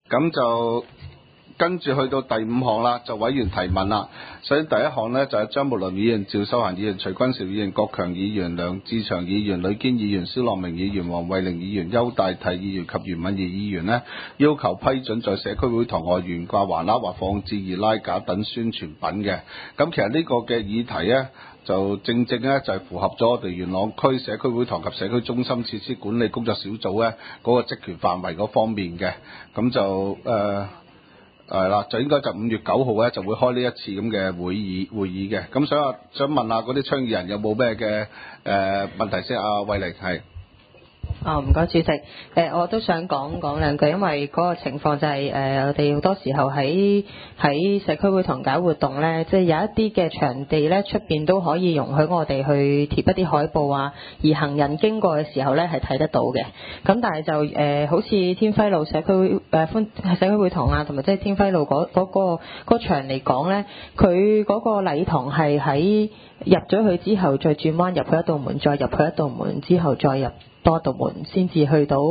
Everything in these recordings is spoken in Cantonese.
咁就跟住去到第5項啦，就委員提問啦。首先第一項呢，就係張木倫議員、趙秀嫻議員、徐君兆議員、郭強議員、梁志祥議員、呂堅議員、蕭樂明議員、黃慧玲議員、邱大碇議員及袁敏儀議員呢，要求批准在社區會堂外懸掛橫額或放置易拉架等宣傳品嘅。咁其實呢個嘅議題呢，就正正咧就係符合咗我哋元朗區社區會堂及社區中心設施管理工作小組咧嗰個職權範圍嗰方面嘅。咁就係啦，就應該就5月9號咧就會開呢一次咁嘅會議嘅。咁想問下嗰啲倡議人有冇咩嘅問題先？阿慧玲係。 唔該主席，我都想講兩句，因為嗰個情況就係我哋好多時候喺社區會堂搞活動呢，即係有一啲嘅場地呢，出邊都可以容許我哋去貼一啲海報啊，而行人經過嘅時候呢係睇得到嘅。咁但係就好似天輝路社區會堂啊，同埋即係天輝路嗰場嚟講呢，佢嗰個禮堂係喺入咗去之後再轉彎入去一道門，再入去一道門之後再入多道門先至去到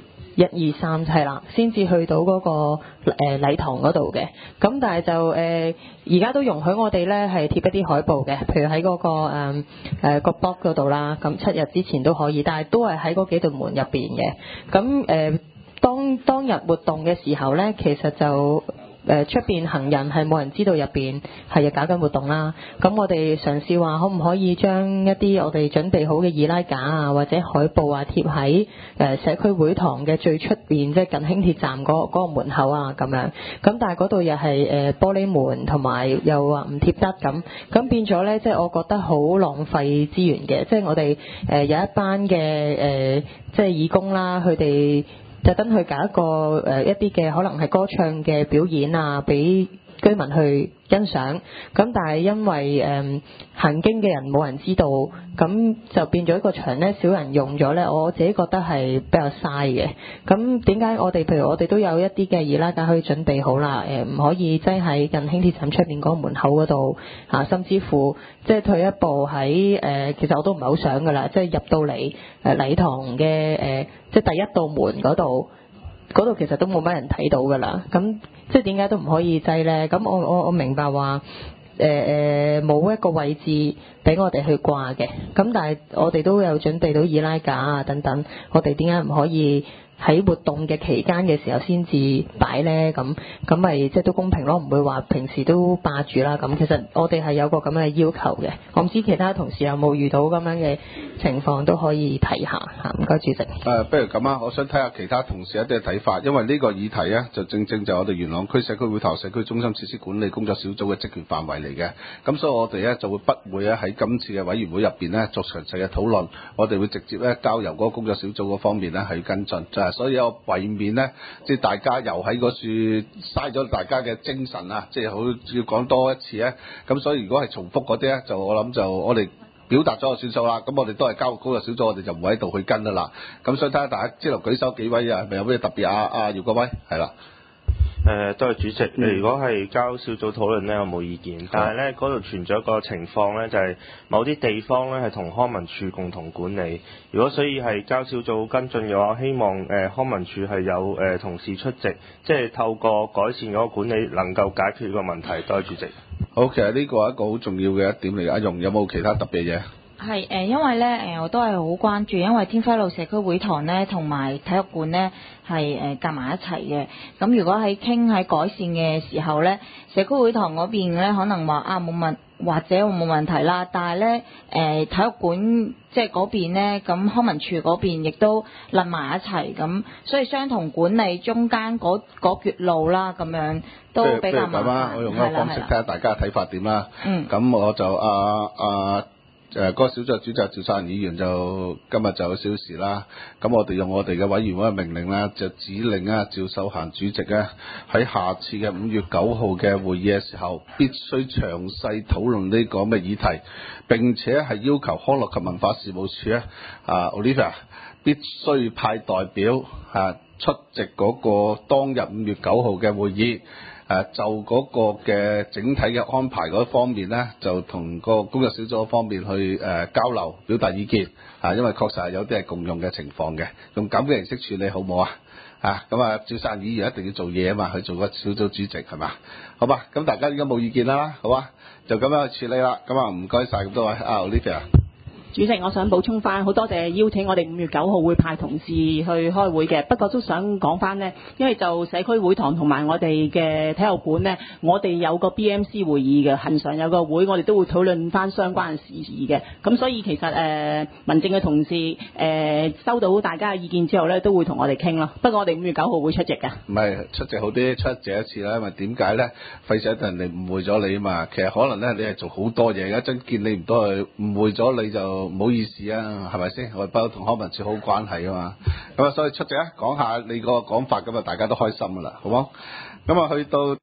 1、2、3係啦，先至去到嗰個禮堂嗰度嘅。咁但係就而家都容許我哋咧係貼一啲海報嘅，譬如喺嗰個block 嗰度啦。咁7日之前都可以，但係都係喺嗰幾道門入邊嘅。咁當日活動嘅時候咧，其實就出邊行人係冇人知道入邊係搞緊活動啦。咁我哋嘗試話可唔可以將一啲我哋準備好嘅易拉架啊或者海報啊貼喺社區會堂嘅最出邊，即係近輕鐵站嗰個門口啊咁樣。咁但係嗰度又係玻璃門同埋又話唔貼得咁變咗咧，即係我覺得好浪費資源嘅。即係我哋有一班嘅即係義工啦，佢哋特登去搞一個一啲嘅可能係歌唱嘅表演啊，俾居民去欣賞。咁但係因為行經嘅人冇人知道，咁就變咗一個場呢，少人用咗呢，我自己覺得係比較嘥嘅。咁點解譬如我哋都有一啲嘅易拉架可以準備好啦，唔可以擠喺近輕鐵站出面嗰個門口嗰度甚至乎即係退一步喺其實我都唔係好想噶啦，即係入到嚟禮堂嘅即係第一道門嗰度其實都冇乜人睇到噶啦。咁即係點解都唔可以擠呢？咁我明白話冇一個位置俾我哋去掛嘅，咁但係我哋都有準備到易拉架啊等等，我哋點解唔可以喺活動嘅期間嘅時候先至擺呢？咁咪即係都公平咯，唔會話平時都霸住啦。咁其實我哋係有個咁嘅要求嘅，我唔知其他同事有冇遇到咁樣嘅情況，都可以睇下嚇。唔該主席。 不如咁啊，我想睇下其他同事一啲嘅睇法，因為呢個議題呢，就正正就我哋元朗區社區會堂社區中心設施管理工作小組嘅職權範圍嚟嘅。咁所以我哋呢，就會不會咧喺今次嘅委員會入邊呢作詳細嘅討論，我哋會直接咧交由嗰個工作小組嗰方面呢去跟進。所以我為免呢，即係大家又喺嗰處嘥咗大家嘅精神啊，即係好要講多一次咧。咁所以如果係重複嗰啲咧，就我諗就我哋表達咗就算數啦。咁我哋都係交工作小組，我哋就唔會喺度去跟啦啦。咁所以睇下大家之後舉手幾位啊，係咪有咩特別啊？姚國威係啦。 多謝主席。如果係交小組討論呢，我冇意見。但係呢，嗰度存在一個情況呢，就係某啲地方呢係同康文署共同管理。如果所以係交小組跟進嘅話，希望康文署係有同事出席，即係透過改善嗰個管理，能夠解決呢個問題。多謝主席。 好，其實呢個係一個好重要嘅一點嚟。阿容有冇其他特別嘢？ 係因為咧我都係好關注，因為天輝路社區會堂咧同埋體育館咧係夾埋一齊嘅。咁如果喺改善嘅時候咧，社區會堂嗰邊咧可能話冇問或者冇問題啦，但係咧體育館即係嗰邊咧，咁康文署嗰邊亦都攬埋一齊，咁所以相同管理中間嗰橛路啦，咁樣都比較麻煩。 我用一個方式睇下大家嘅睇法點啦。咁我就嗰個小組主席趙秀嫻議員就今日就有少事啦。咁我哋用我哋嘅委員會嘅命令啦，就指令趙秀嫻主席咧喺下次嘅5月9號嘅會議嘅時候，必須詳細討論呢個咁嘅議題，並且係要求康樂及文化事務署咧Olivia 必須派代表出席嗰個當日5月9號嘅會議。就嗰個嘅整體嘅安排嗰方面呢，就同個工作小組方面去交流表達意見因為確實係有啲係共用嘅情況嘅，用咁嘅形式處理好唔好啊？ 咁啊，趙生議員一定要做嘢啊嘛，去做個小組主席係嘛？好吧，咁大家應該冇意見啦，好啊，就咁樣去處理啦。咁啊，唔該晒咁多位Olivia。 主席，我想補充翻，好多謝邀請我哋5月9號會派同事去開會嘅。不過都想講翻呢，因為就社區會堂同埋我哋嘅體育館呢，我哋有個 BMC 會議嘅，恆常有個會，我哋都會討論翻相關嘅事宜嘅。咁所以其實民政嘅同事收到大家嘅意見之後呢，都會同我哋傾咯。不過我哋5月9號會出席嘅。 唔係出席好啲，出席一次啦。因為點解呢？費事人哋誤會咗你啊嘛。其實可能呢，你係做好多嘢，一陣見你唔到佢，誤會咗你就唔好意思啊，係咪先？我哋不嬲同康文署好關係啊嘛。咁啊，所以出席啊，講下你個講法，咁啊，大家都開心噶啦，好冇？咁啊，去到